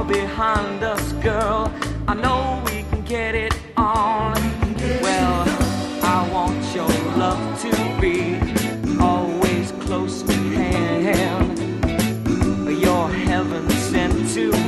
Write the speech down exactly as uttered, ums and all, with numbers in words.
behind us, girl. I know we can get it on. Well, I want your love to be always close at hand. You're heaven sent to